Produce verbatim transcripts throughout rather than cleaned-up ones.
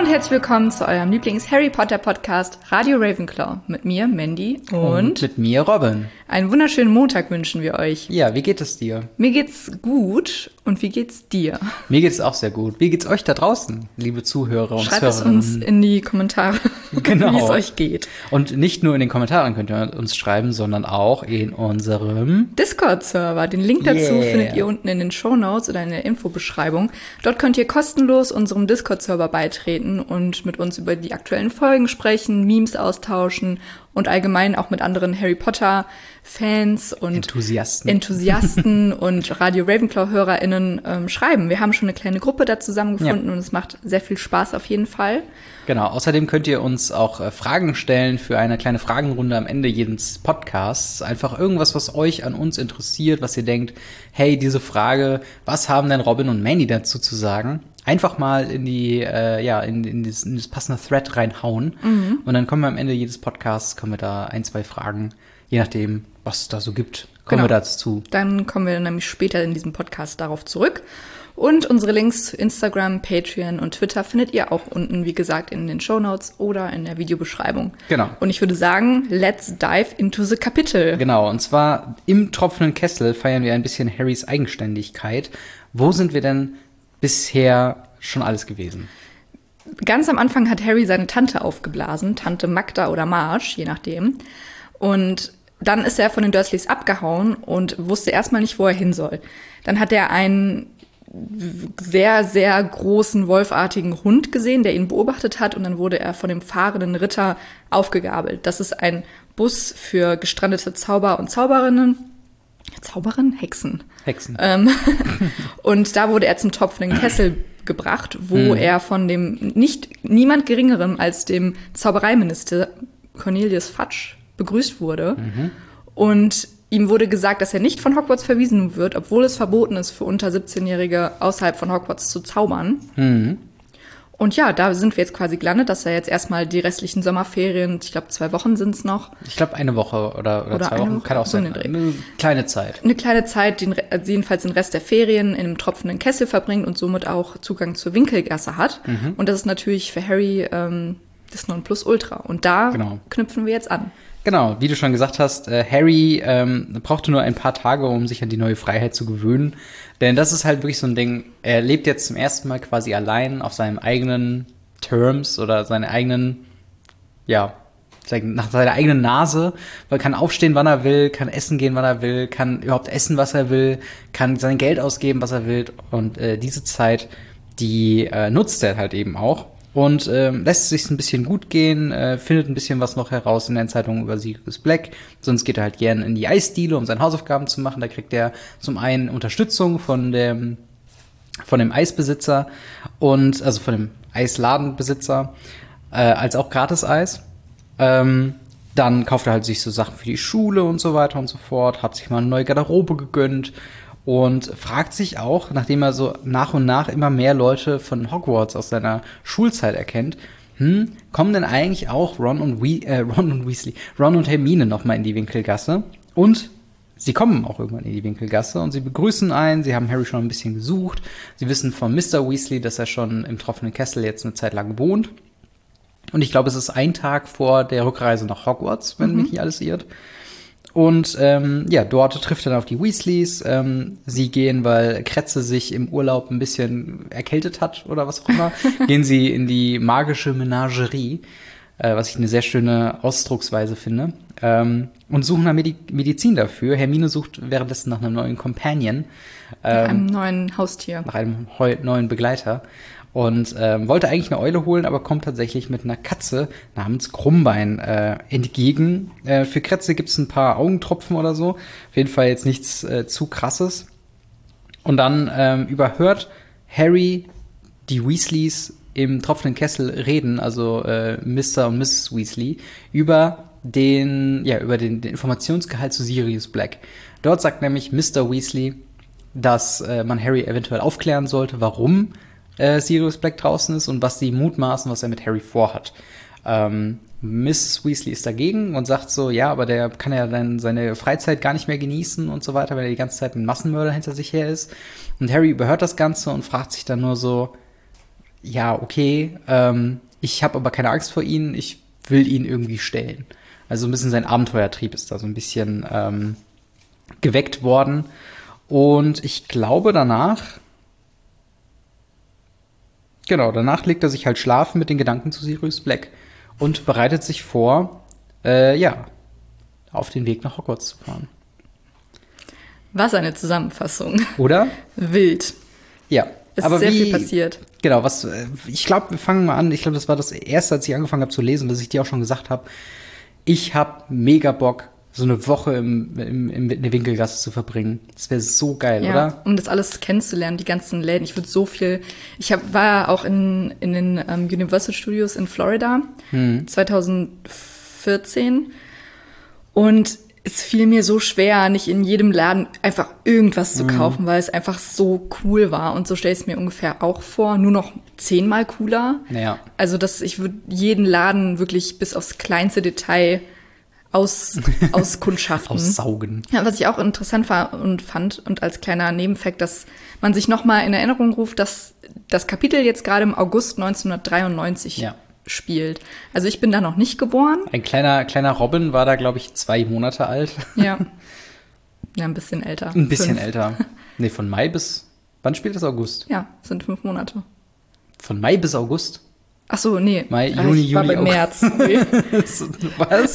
herzlich willkommen zu eurem Lieblings-Harry Potter-Podcast Radio Ravenclaw. Mit mir, Mandy, und, und mit mir, Robin. Einen wunderschönen Montag wünschen wir euch. Ja, wie geht es dir? Mir geht's gut. Und wie geht's dir? Mir geht's auch sehr gut. Wie geht's euch da draußen, liebe Zuhörer und Schreibt es uns in die Kommentare, genau. wie es euch geht. Und nicht nur in den Kommentaren könnt ihr uns schreiben, sondern auch in unserem Discord-Server. Den Link dazu yeah. findet ihr unten in den Shownotes oder in der Infobeschreibung. Dort könnt ihr kostenlos unserem Discord-Server beitreten und mit uns über die aktuellen Folgen sprechen, Memes austauschen und allgemein auch mit anderen Harry Potter-Fans und Enthusiasten, Enthusiasten und Radio Ravenclaw-HörerInnen ähm, schreiben. Wir haben schon eine kleine Gruppe da zusammengefunden ja. und es macht sehr viel Spaß auf jeden Fall. Genau, außerdem könnt ihr uns auch äh, Fragen stellen für eine kleine Fragenrunde am Ende jedes Podcasts. Einfach irgendwas, was euch an uns interessiert, was ihr denkt, hey, diese Frage, was haben denn Robin und Mandy dazu zu sagen? Einfach mal in die, äh, ja, in, in, das, in das passende Thread reinhauen. Mhm. Und dann kommen wir am Ende jedes Podcasts, kommen wir da ein, zwei Fragen, je nachdem, was es da so gibt, kommen genau. wir dazu. Dann kommen wir nämlich später in diesem Podcast darauf zurück. Und unsere Links zu Instagram, Patreon und Twitter findet ihr auch unten, wie gesagt, in den Shownotes oder in der Videobeschreibung. Genau. Und ich würde sagen, let's dive into the Kapitel. Genau, und zwar im tropfenden Kessel feiern wir ein bisschen Harrys Eigenständigkeit. Wo sind wir denn bisher schon alles gewesen? Ganz am Anfang hat Harry seine Tante aufgeblasen, Tante Magda oder Marge, je nachdem. Und dann ist er von den Dursleys abgehauen und wusste erstmal nicht, wo er hin soll. Dann hat er einen sehr, sehr großen, wolfartigen Hund gesehen, der ihn beobachtet hat. Und dann wurde er von dem fahrenden Ritter aufgegabelt. Das ist ein Bus für gestrandete Zauber und Zauberinnen. Zauberin? Hexen. Hexen. Ähm, und da wurde er zum tropfenden Kessel gebracht, wo mhm. er von dem nicht niemand Geringerem als dem Zaubereiminister Cornelius Fudge begrüßt wurde. Mhm. Und ihm wurde gesagt, dass er nicht von Hogwarts verwiesen wird, obwohl es verboten ist, für unter siebzehnjährige außerhalb von Hogwarts zu zaubern. Mhm. Und ja, da sind wir jetzt quasi gelandet, dass er jetzt erstmal die restlichen Sommerferien, ich glaube zwei Wochen sind es noch. Ich glaube eine Woche oder, oder, oder zwei Wochen, Woche, kann auch so sein. Eine kleine Zeit. Eine kleine Zeit, den, also jedenfalls den Rest der Ferien in einem tropfenden Kessel verbringt und somit auch Zugang zur Winkelgasse hat. Mhm. Und das ist natürlich für Harry ähm, das Nonplusultra. Und da genau. knüpfen wir jetzt an. Genau, wie du schon gesagt hast, äh, Harry ähm, brauchte nur ein paar Tage, um sich an die neue Freiheit zu gewöhnen. Denn das ist halt wirklich so ein Ding, er lebt jetzt zum ersten Mal quasi allein auf seinem eigenen Terms oder seine eigenen, ja, nach seiner eigenen Nase. Man kann aufstehen, wann er will, kann essen gehen, wann er will, kann überhaupt essen, was er will, kann sein Geld ausgeben, was er will. Und äh, diese Zeit, die äh, nutzt er halt eben auch. Und ähm, lässt es sich ein bisschen gut gehen, äh, findet ein bisschen was noch heraus in den Zeitungen über Sirius Black. Sonst geht er halt gern in die Eisdiele, um seine Hausaufgaben zu machen. Da kriegt er zum einen Unterstützung von dem von dem Eisbesitzer und also von dem Eisladenbesitzer, äh, als auch Gratis-Eis. Ähm, dann kauft er halt sich so Sachen für die Schule und so weiter und so fort, hat sich mal eine neue Garderobe gegönnt. Und fragt sich auch, nachdem er so nach und nach immer mehr Leute von Hogwarts aus seiner Schulzeit erkennt, hm, kommen denn eigentlich auch Ron und, We- äh, Ron und Weasley, Ron und Hermine noch mal in die Winkelgasse? Und sie kommen auch irgendwann in die Winkelgasse und sie begrüßen einen, sie haben Harry schon ein bisschen gesucht, sie wissen von Mister Weasley, dass er schon im tropfenden Kessel jetzt eine Zeit lang wohnt. Und ich glaube, es ist ein Tag vor der Rückreise nach Hogwarts, wenn mhm. mich nicht alles irrt. Und ähm, ja, dort trifft er dann auf die Weasleys. Ähm, sie gehen, weil Kretze sich im Urlaub ein bisschen erkältet hat oder was auch immer, gehen sie in die magische Menagerie, äh, was ich eine sehr schöne Ausdrucksweise finde, ähm, und suchen nach Medi- Medizin dafür. Hermine sucht währenddessen nach einem neuen Companion. Ähm, nach einem neuen Haustier. Nach einem heu- neuen Begleiter. Und ähm, wollte eigentlich eine Eule holen, aber kommt tatsächlich mit einer Katze namens Krummbein äh, entgegen. Äh, für Kretze gibt's ein paar Augentropfen oder so. Auf jeden Fall jetzt nichts äh, zu krasses. Und dann ähm, überhört Harry die Weasleys im tropfenden Kessel reden, also äh, Mister und Misses Weasley, über den, ja, über den, den Informationsgehalt zu Sirius Black. Dort sagt nämlich Mister Weasley, dass äh, man Harry eventuell aufklären sollte, warum äh, Sirius Black draußen ist und was die mutmaßen, was er mit Harry vorhat. Ähm, Misses Weasley ist dagegen und sagt so, ja, aber der kann ja dann seine Freizeit gar nicht mehr genießen und so weiter, weil er die ganze Zeit ein Massenmörder hinter sich her ist. Und Harry überhört das Ganze und fragt sich dann nur so, ja, okay, ähm, ich habe aber keine Angst vor ihnen, ich will ihn irgendwie stellen. Also ein bisschen sein Abenteuertrieb ist da so ein bisschen ähm, geweckt worden. Und ich glaube danach, genau, danach legt er sich halt schlafen mit den Gedanken zu Sirius Black und bereitet sich vor, äh, ja, auf den Weg nach Hogwarts zu fahren. Was eine Zusammenfassung. Oder? Wild. Ja. Es aber ist sehr wie, viel passiert. Genau, was, ich glaube, wir fangen mal an. Ich glaube, das war das erste, als ich angefangen habe zu lesen, was ich dir auch schon gesagt habe. Ich habe mega Bock, so eine Woche im, im, im, in der Winkelgasse zu verbringen. Das wäre so geil, ja, oder? Um das alles kennenzulernen, die ganzen Läden. Ich würde so viel. Ich hab, war ja auch in, in den um, Universal Studios in Florida hm. zwanzig vierzehn. Und es fiel mir so schwer, nicht in jedem Laden einfach irgendwas zu kaufen, mm. weil es einfach so cool war. Und so stelle ich es mir ungefähr auch vor, nur noch zehnmal cooler. Ja. Also dass ich würde jeden Laden wirklich bis aufs kleinste Detail aus, auskundschaften. Aussaugen. Ja, was ich auch interessant war und fand und als kleiner Nebenfakt, dass man sich nochmal in Erinnerung ruft, dass das Kapitel jetzt gerade im August neunzehnhundertdreiundneunzig ja. spielt. Also ich bin da noch nicht geboren. Ein kleiner, kleiner Robin war da, glaube ich, zwei Monate alt. Ja. Ja, ein bisschen älter. Ein bisschen fünf. älter. Nee, von Mai bis, wann spielt das August? Ja, sind fünf Monate. Von Mai bis August? Ach so, nee. Mai, Juni, ich war Juli, bei März. Nee. Was?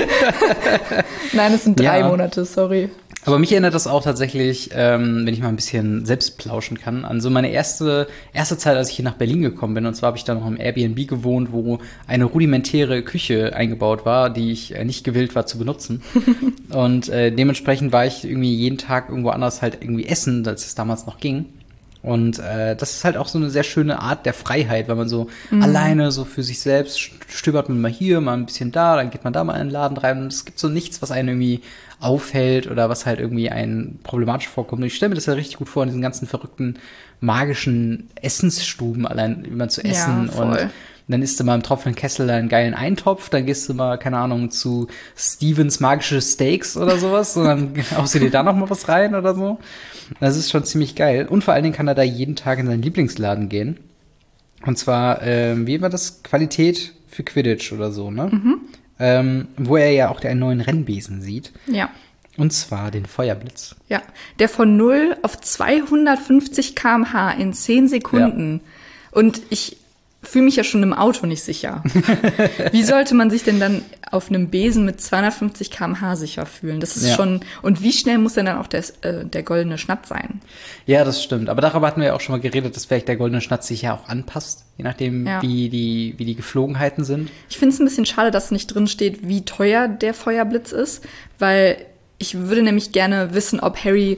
Nein, es sind drei ja. Monate, sorry. Aber mich erinnert das auch tatsächlich, ähm, wenn ich mal ein bisschen selbst plauschen kann, an so meine erste erste Zeit, als ich hier nach Berlin gekommen bin. Und zwar habe ich da noch im Airbnb gewohnt, wo eine rudimentäre Küche eingebaut war, die ich äh, nicht gewillt war zu benutzen. Und äh, dementsprechend war ich irgendwie jeden Tag irgendwo anders halt irgendwie essen, als es damals noch ging. Und äh, das ist halt auch so eine sehr schöne Art der Freiheit, weil man so mhm. alleine so für sich selbst stöbert man mal hier, mal ein bisschen da, dann geht man da mal in den Laden rein. Und es gibt so nichts, was einen irgendwie auffällt oder was halt irgendwie einen problematisch vorkommt. Und ich stelle mir das ja richtig gut vor, in diesen ganzen verrückten, magischen Essensstuben, allein immer zu essen. Ja, voll. Und dann isst du mal im tropfenden Kessel einen geilen Eintopf, dann gehst du mal, keine Ahnung, zu Stevens magische Steaks oder sowas und dann haust du dir da noch mal was rein oder so. Das ist schon ziemlich geil. Und vor allen Dingen kann er da jeden Tag in seinen Lieblingsladen gehen. Und zwar, ähm, wie war das? Qualität für Quidditch oder so, ne? Mhm. Ähm, wo er ja auch einen neuen Rennbesen sieht. Ja. Und zwar den Feuerblitz. Ja, der von null auf zweihundertfünfzig Kilometer pro Stunde in zehn Sekunden. Ja. Und ich fühle mich ja schon im Auto nicht sicher. Wie sollte man sich denn dann auf einem Besen mit zweihundertfünfzig Kilometer pro Stunde sicher fühlen? Das ist ja. schon. Und wie schnell muss denn dann auch der, äh, der goldene Schnatz sein? Ja, das stimmt. Aber darüber hatten wir ja auch schon mal geredet, dass vielleicht der goldene Schnatz sich ja auch anpasst, je nachdem, ja. wie die wie die Geflogenheiten sind. Ich finde es ein bisschen schade, dass nicht drin steht, wie teuer der Feuerblitz ist, weil ich würde nämlich gerne wissen, ob Harry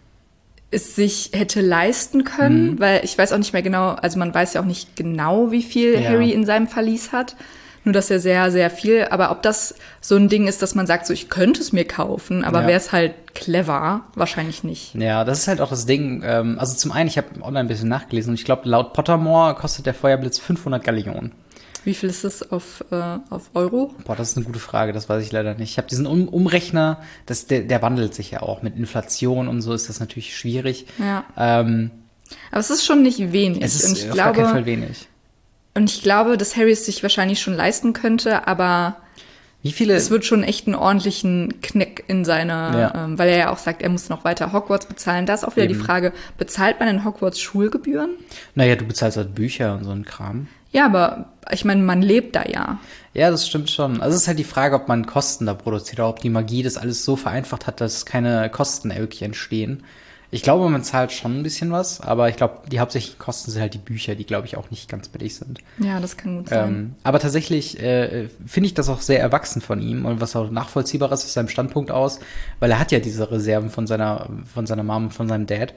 es sich hätte leisten können, mhm. weil ich weiß auch nicht mehr genau, also man weiß ja auch nicht genau, wie viel ja. Harry in seinem Verlies hat, nur dass er sehr, sehr viel, aber ob das so ein Ding ist, dass man sagt, so ich könnte es mir kaufen, aber ja. wäre es halt clever? Wahrscheinlich nicht. Ja, das ist halt auch das Ding, ähm, also zum einen, ich habe online ein bisschen nachgelesen und ich glaube, laut Pottermore kostet der Feuerblitz fünfhundert Gallionen. Wie viel ist das auf, äh, auf Euro? Boah, das ist eine gute Frage, das weiß ich leider nicht. Ich habe diesen um Umrechner, das, der, der wandelt sich ja auch. Mit Inflation und so ist das natürlich schwierig. Ja. Ähm, Aber es ist schon nicht wenig. Es ist und ich auf glaube, gar keinen Fall wenig. Und ich glaube, dass Harry es sich wahrscheinlich schon leisten könnte, aber wie viele? Es wird schon echt einen ordentlichen Knick in seiner, ja. ähm, weil er ja auch sagt, er muss noch weiter Hogwarts bezahlen. Da ist auch wieder Eben. die Frage, bezahlt man in Hogwarts Schulgebühren? Naja, du bezahlst halt Bücher und so einen Kram. Ja, aber ich meine, man lebt da ja. Ja, das stimmt schon. Also es ist halt die Frage, ob man Kosten da produziert oder ob die Magie das alles so vereinfacht hat, dass keine Kosten wirklich entstehen. Ich glaube, man zahlt schon ein bisschen was, aber ich glaube, die hauptsächlichen Kosten sind halt die Bücher, die, glaube ich, auch nicht ganz billig sind. Ja, das kann gut sein. Ähm, aber tatsächlich äh, finde ich das auch sehr erwachsen von ihm und was auch nachvollziehbar ist aus seinem Standpunkt aus, weil er hat ja diese Reserven von seiner, von seiner Mom und von seinem Dad.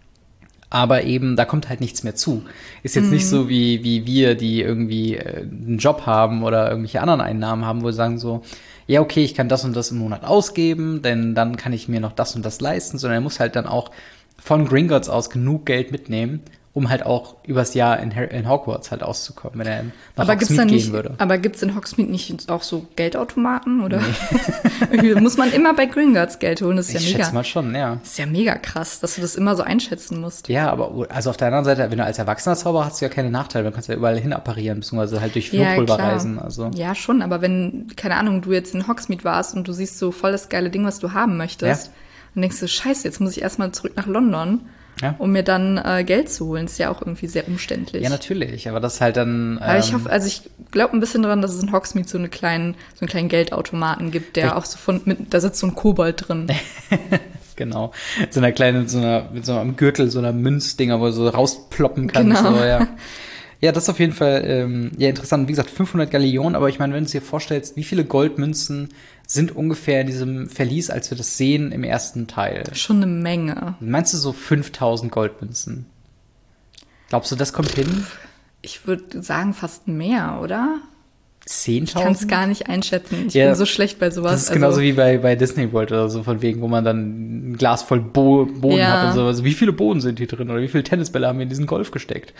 Aber eben, da kommt halt nichts mehr zu. Ist jetzt mhm. nicht so wie, wie wir, die irgendwie äh, einen Job haben oder irgendwelche anderen Einnahmen haben, wo wir sagen so, ja, okay, ich kann das und das im Monat ausgeben, denn dann kann ich mir noch das und das leisten, sondern er muss halt dann auch von Gringotts aus genug Geld mitnehmen, um halt auch übers Jahr in, Har- in Hogwarts halt auszukommen, wenn er nach Aber gibt's da Hogsmeade nicht, gehen würde. aber gibt's in Hogsmeade nicht auch so Geldautomaten, oder? Irgendwie muss man immer bei Gringotts Geld holen, das ist Ich ja schätze mega. mal schon, ja. Das ist ja mega krass, dass du das immer so einschätzen musst. Ja, aber also auf der anderen Seite, wenn du als Erwachsener Zauberer hast du ja keine Nachteile, du kannst ja überall hin apparieren, beziehungsweise halt durch Flohpulver klar. reisen. Also. Ja, schon, aber wenn, keine Ahnung, du jetzt in Hogsmeade warst und du siehst so voll das geile Ding, was du haben möchtest, Ja. und denkst du, scheiße, jetzt muss ich erstmal zurück nach London, Ja. um mir dann äh, Geld zu holen. Ist ja auch irgendwie sehr umständlich. Ja, natürlich, aber das halt dann. Aber ich ähm, hoffe, also ich glaube ein bisschen daran, dass es in Hogsmeade so, eine kleinen, so einen kleinen Geldautomaten gibt, der Vielleicht- auch so von, mit, da sitzt so ein Kobold drin. Genau. Mit so einer kleinen, mit so einer, mit so einem Gürtel, so einer Münzdinger, wo du so rausploppen kannst. Genau. So, ja. Ja, das ist auf jeden Fall ähm, ja, interessant. Wie gesagt, fünfhundert Gallionen, aber ich meine, wenn du dir vorstellst, wie viele Goldmünzen sind ungefähr in diesem Verlies, als wir das sehen im ersten Teil? Schon eine Menge. Meinst du so fünftausend Goldmünzen? Glaubst du, das kommt hin? Ich würde sagen, fast mehr, oder? Ich kann es zehntausend? gar nicht einschätzen. Ich Ja, bin so schlecht bei sowas. Das ist genauso also, wie bei, bei Disney World oder so, von wegen, wo man dann ein Glas voll Bo Bohnen Ja. hat und so. Also wie viele Bohnen sind hier drin oder wie viele Tennisbälle haben wir in diesen Golf gesteckt?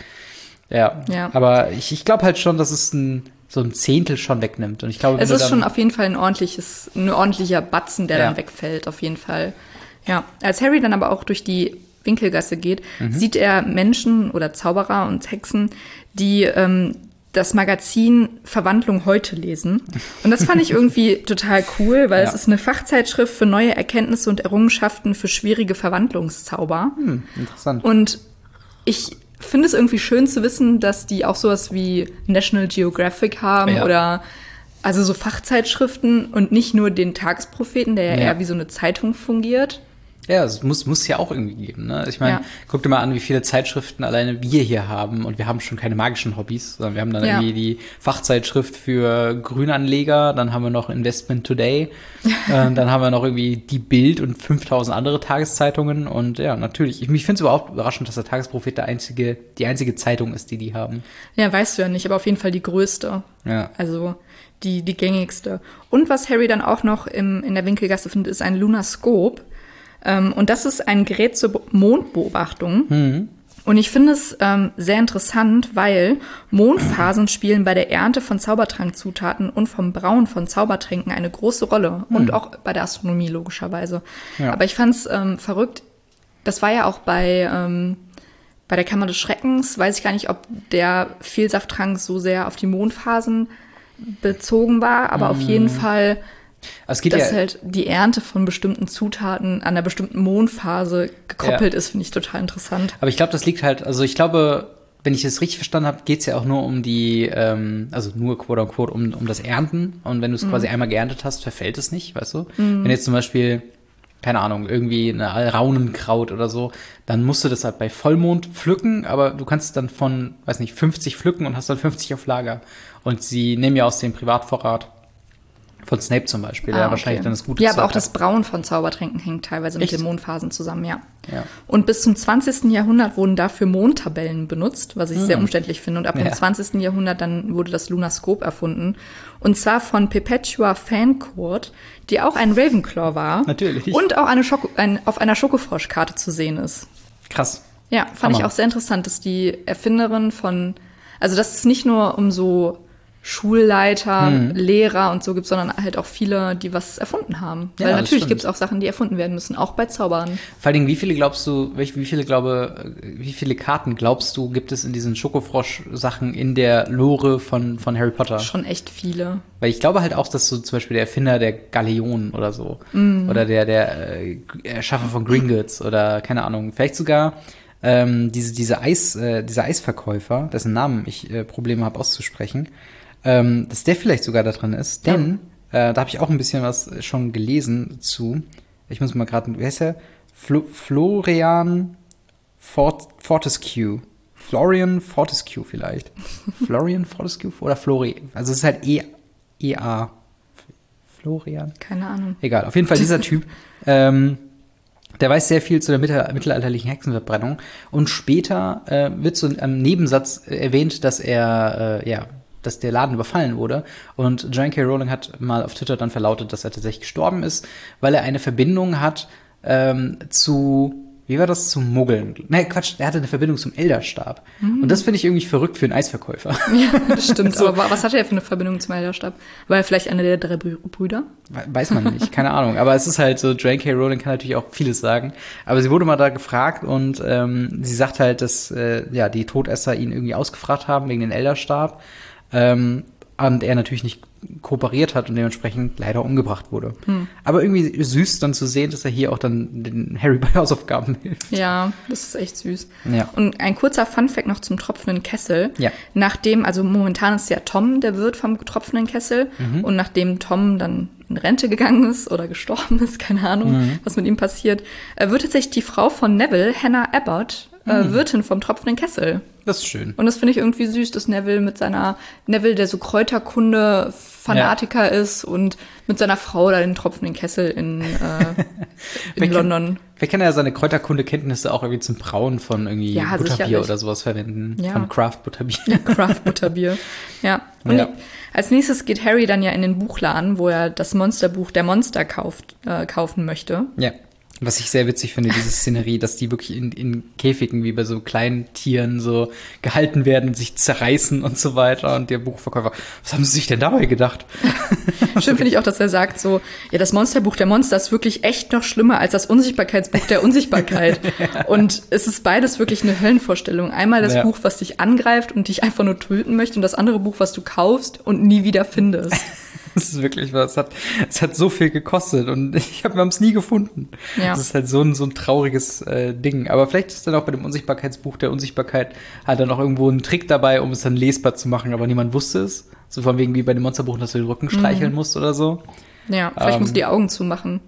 Ja, Ja. aber ich, ich glaube halt schon, dass es ein, so ein Zehntel schon wegnimmt. Und ich glaube, wenn es du ist dann, schon auf jeden Fall ein ordentliches, ein ordentlicher Batzen, der Ja. dann wegfällt, auf jeden Fall. Ja, als Harry dann aber auch durch die Winkelgasse geht, Mhm. sieht er Menschen oder Zauberer und Hexen, die ähm, das Magazin Verwandlung heute lesen. Und das fand ich irgendwie total cool, weil Ja. es ist eine Fachzeitschrift für neue Erkenntnisse und Errungenschaften für schwierige Verwandlungszauber. hm, interessant. Und ich finde es irgendwie schön zu wissen, dass die auch sowas wie National Geographic haben Ja. oder also so Fachzeitschriften und nicht nur den Tagespropheten, der ja, Ja. eher wie so eine Zeitung fungiert. Ja, es muss muss ja auch irgendwie geben. Ne? Ich meine, Ja. guck dir mal an, wie viele Zeitschriften alleine wir hier haben. Und wir haben schon keine magischen Hobbys, sondern wir haben dann Ja. irgendwie die Fachzeitschrift für Grünanleger, dann haben wir noch Investment Today, äh, dann haben wir noch irgendwie die Bild und fünftausend andere Tageszeitungen. Und ja, natürlich. Ich, ich finde es überhaupt überraschend, dass der Tagesprophet der einzige, die einzige Zeitung ist, die die haben. Ja, weißt du ja nicht, aber auf jeden Fall die größte. Ja. Also die, die gängigste. Und was Harry dann auch noch im, in der Winkelgasse findet, ist ein Lunaskop. Ähm, und das ist ein Gerät zur Be- Mondbeobachtung. Mhm. Und ich finde es ähm, sehr interessant, weil Mondphasen spielen bei der Ernte von Zaubertrankzutaten und vom Brauen von Zaubertränken eine große Rolle. Und auch bei der Astronomie logischerweise. Ja. Aber ich fand es ähm, verrückt. Das war ja auch bei, ähm, bei der Kammer des Schreckens. Weiß ich gar nicht, ob der Vielsafttrank so sehr auf die Mondphasen bezogen war. Aber auf jeden Fall, Also es geht dass ja, halt die Ernte von bestimmten Zutaten an einer bestimmten Mondphase gekoppelt Ja. ist, finde ich total interessant. aber ich glaube, das liegt halt, also ich glaube, wenn ich es richtig verstanden habe, geht es ja auch nur um die, ähm, also nur quote unquote um, um das Ernten. Und wenn du es quasi einmal geerntet hast, verfällt es nicht, weißt du? Wenn jetzt zum Beispiel, keine Ahnung, irgendwie eine Raunenkraut oder so, dann musst du das halt bei Vollmond pflücken, aber du kannst dann von, weiß nicht, fünfzig pflücken und hast dann fünfzig auf Lager. Und sie nehmen ja aus dem Privatvorrat von Snape zum Beispiel, der Ah, wahrscheinlich okay. dann das Gute Ja, aber Zeug auch das hat. Brauen von Zaubertränken hängt teilweise mit Echt? den Mondphasen zusammen, ja. Ja. Und bis zum zwanzigsten Jahrhundert wurden dafür Mondtabellen benutzt, was ich sehr Hm. umständlich finde. Und ab Ja. dem zwanzigsten Jahrhundert dann wurde das Lunaskop erfunden. Und zwar von Perpetua Fancourt, die auch ein Ravenclaw war. Natürlich. Und auch eine Schoko ein, auf einer Schokofroschkarte zu sehen ist. Krass. Ja, fand ich Hammer. auch sehr interessant, dass die Erfinderin von, also dass es nicht nur um so Schulleiter, Mhm. Lehrer und so gibt, sondern halt auch viele, die was erfunden haben. Ja, Weil das natürlich stimmt. gibt es auch Sachen, die erfunden werden müssen, auch bei Zaubern. Vor allen Dingen, wie viele glaubst du, welch- wie viele glaube, wie viele Karten glaubst du, gibt es in diesen Schokofrosch-Sachen in der Lore von, von Harry Potter? Schon echt viele. Weil ich glaube halt auch, dass so zum Beispiel der Erfinder der Galeonen oder so, Mhm. oder der, der äh, Erschaffer von Gringotts oder keine Ahnung, vielleicht sogar ähm, diese, diese Eis, äh, dieser Eisverkäufer, dessen Namen ich äh, Probleme habe auszusprechen, ähm, dass der vielleicht sogar da drin ist, denn äh, da habe ich auch ein bisschen was schon gelesen zu. Ich muss mal gerade, wie heißt der? Flo Florian Fort Fortescue. Florian Fortescue vielleicht. Florian Fortescue oder Flori. Also es ist halt E, E A. Florian. Keine Ahnung. Egal, auf jeden Fall dieser Typ. ähm, der weiß sehr viel zu der mittel mittelalterlichen Hexenverbrennung. Und später äh, wird so im Nebensatz erwähnt, dass er, äh, ja, dass der Laden überfallen wurde. Und Joanne K. Rowling hat mal auf Twitter dann verlautet, dass er tatsächlich gestorben ist, weil er eine Verbindung hat ähm, zu, wie war das, zum Muggeln? Nee, Quatsch, er hatte eine Verbindung zum Elderstab. Mhm. Und das finde ich irgendwie verrückt für einen Eisverkäufer. Ja, das stimmt. so. Aber was hatte er für eine Verbindung zum Elderstab? War er vielleicht einer der drei Brüder? Weiß man nicht, keine Ahnung. Aber es ist halt so, Joanne K. Rowling kann natürlich auch vieles sagen. Aber sie wurde mal da gefragt und ähm, sie sagt halt, dass äh, ja die Todesser ihn irgendwie ausgefragt haben wegen den Elderstab. Ähm, und er natürlich nicht kooperiert hat und dementsprechend leider umgebracht wurde. Hm. Aber irgendwie süß dann zu sehen, dass er hier auch dann den Harry bei Hausaufgaben hilft. Ja, das ist echt süß. Ja. Und ein kurzer Funfact noch zum tropfenden Kessel. Ja. Nachdem, also momentan ist ja Tom der Wirt vom tropfenden Kessel. Mhm. Und nachdem Tom dann in Rente gegangen ist oder gestorben ist, keine Ahnung, mhm. was mit ihm passiert, wird tatsächlich die Frau von Neville, Hannah Abbott, mhm. Wirtin vom tropfenden Kessel. Das ist schön. Und das finde ich irgendwie süß, dass Neville mit seiner, Neville, der so Kräuterkunde-Fanatiker ja. ist und mit seiner Frau da den tropfenden Kessel in, äh, in wer London. Kann, wer kann ja seine Kräuterkunde-Kenntnisse auch irgendwie zum Brauen von irgendwie ja, Butterbier sicherlich. oder sowas verwenden. Ja. Von Craft-Butterbier. Ja, Craft-Butterbier. Ja. Und ja. als nächstes geht Harry dann ja in den Buchladen, wo er das Monsterbuch der Monster kauft, äh, kaufen möchte. Ja. Was ich sehr witzig finde, diese Szenerie, dass die wirklich in, in Käfigen wie bei so kleinen Tieren so gehalten werden und sich zerreißen und so weiter. Und der Buchverkäufer, was haben sie sich denn dabei gedacht? Schön finde ich auch, dass er sagt so, ja, das Monsterbuch der Monster ist wirklich echt noch schlimmer als das Unsichtbarkeitsbuch der Unsichtbarkeit. Ja. Und es ist beides wirklich eine Höllenvorstellung. Einmal das ja. Buch, was dich angreift und dich einfach nur töten möchte, und das andere Buch, was du kaufst und nie wieder findest. Das ist wirklich was. Es hat, es hat so viel gekostet und ich hab, wir haben es nie gefunden. Ja. Das ist halt so ein, so ein trauriges äh, Ding. Aber vielleicht ist dann auch bei dem Unsichtbarkeitsbuch der Unsichtbarkeit halt dann auch irgendwo ein Trick dabei, um es dann lesbar zu machen, aber niemand wusste es. So von wegen wie bei dem Monsterbuch, dass du den Rücken streicheln mhm. musst oder so. Ja, vielleicht ähm. musst du die Augen zumachen.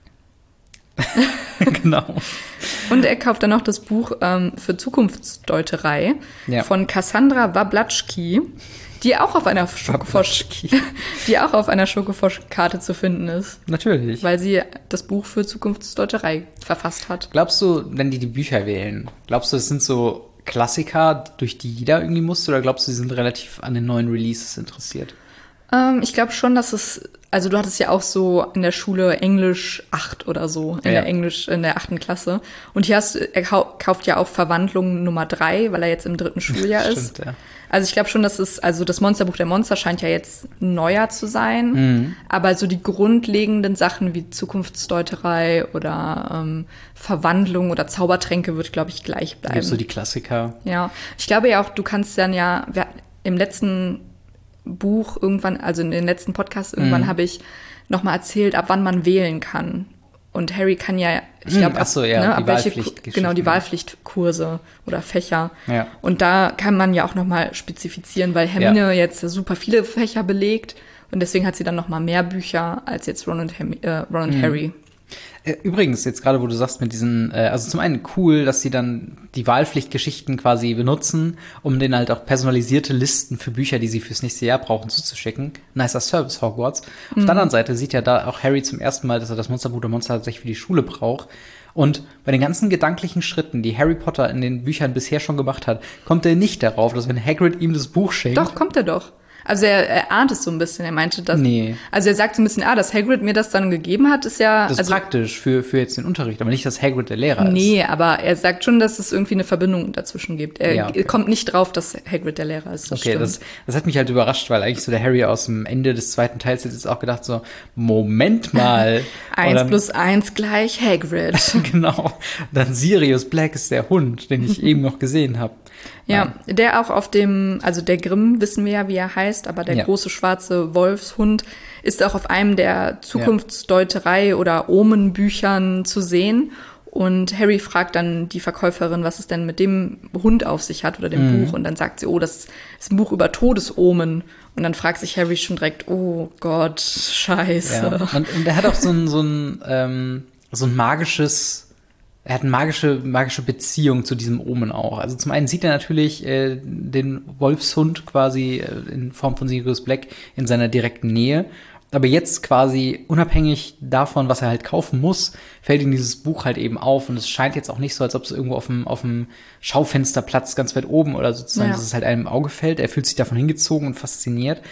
Genau. Und er kauft dann noch das Buch ähm, für Zukunftsdeuterei ja. von Cassandra Wablatschki, die auch auf einer Schokofosch, die auch auf einer Schokofosch-Karte zu finden ist. Natürlich. Weil sie das Buch für Zukunftsdeuterei verfasst hat. Glaubst du, wenn die die Bücher wählen, glaubst du, es sind so Klassiker, durch die jeder irgendwie muss, oder glaubst du, sie sind relativ an den neuen Releases interessiert? Ähm, ich glaube schon, dass es, also du hattest ja auch so in der Schule Englisch acht oder so, in ja. der Englisch, in der achten Klasse. Und hier hast er kauft ja auch Verwandlung Nummer drei, weil er jetzt im dritten Schuljahr Stimmt, ist. Ja. Also ich glaube schon, dass es, also das Monsterbuch der Monster scheint ja jetzt neuer zu sein, mhm. aber so die grundlegenden Sachen wie Zukunftsdeuterei oder ähm, Verwandlung oder Zaubertränke wird, glaube ich, gleich bleiben. Gibt's so die Klassiker. Ja, ich glaube ja auch, du kannst dann ja, wir, im letzten Buch irgendwann, also in den letzten Podcast irgendwann mhm. habe ich noch mal erzählt, ab wann man wählen kann. Und Harry kann ja, ich glaube, hm, so, ja, ne, ab welche, genau, die Wahlpflichtkurse oder Fächer. Ja. Und da kann man ja auch noch mal spezifizieren, weil Hermine ja. jetzt super viele Fächer belegt und deswegen hat sie dann noch mal mehr Bücher als jetzt Ron und, Hermi- äh, Ron und mhm. Harry. Übrigens, jetzt gerade, wo du sagst mit diesen, äh, also zum einen cool, dass sie dann die Wahlpflichtgeschichten quasi benutzen, um denen halt auch personalisierte Listen für Bücher, die sie fürs nächste Jahr brauchen, zuzuschicken. Nicer Service, Hogwarts. Mhm. Auf der anderen Seite sieht ja da auch Harry zum ersten Mal, dass er das Monsterbuch der Monster tatsächlich für die Schule braucht. Und bei den ganzen gedanklichen Schritten, die Harry Potter in den Büchern bisher schon gemacht hat, kommt er nicht darauf, dass wenn Hagrid ihm das Buch schenkt. Doch, kommt er doch. Also er, er ahnt es so ein bisschen, er meinte das. Nee. Also er sagt so ein bisschen, ah, dass Hagrid mir das dann gegeben hat, ist ja. Das ist also, praktisch für, für jetzt den Unterricht, aber nicht, dass Hagrid der Lehrer ist. Nee, aber er sagt schon, dass es irgendwie eine Verbindung dazwischen gibt. Er ja, okay. kommt nicht drauf, dass Hagrid der Lehrer ist. Das okay, das, das hat mich halt überrascht, weil eigentlich so der Harry aus dem Ende des zweiten Teils hat jetzt auch gedacht so, Moment mal. eins dann, plus eins gleich Hagrid. Genau. Dann Sirius Black ist der Hund, den ich eben noch gesehen habe. Ja, ja, der auch auf dem, also der Grimm, wissen wir ja, wie er heißt, aber der ja. große schwarze Wolfshund ist auch auf einem der Zukunftsdeuterei- ja. oder Omenbüchern zu sehen. Und Harry fragt dann die Verkäuferin, was es denn mit dem Hund auf sich hat oder dem mhm. Buch. Und dann sagt sie, oh, das ist ein Buch über Todesomen. Und dann fragt sich Harry schon direkt, oh Gott, scheiße. Ja. Und, und er hat auch so ein, so ein, ähm, so ein magisches... Er hat eine magische, magische Beziehung zu diesem Omen auch. Also zum einen sieht er natürlich äh, den Wolfshund quasi äh, in Form von Sirius Black in seiner direkten Nähe. Aber jetzt quasi unabhängig davon, was er halt kaufen muss, fällt ihm dieses Buch halt eben auf. Und es scheint jetzt auch nicht so, als ob es irgendwo auf dem, auf dem Schaufensterplatz ganz weit oben oder sozusagen, ja. dass es halt einem im Auge fällt. Er fühlt sich davon hingezogen und fasziniert.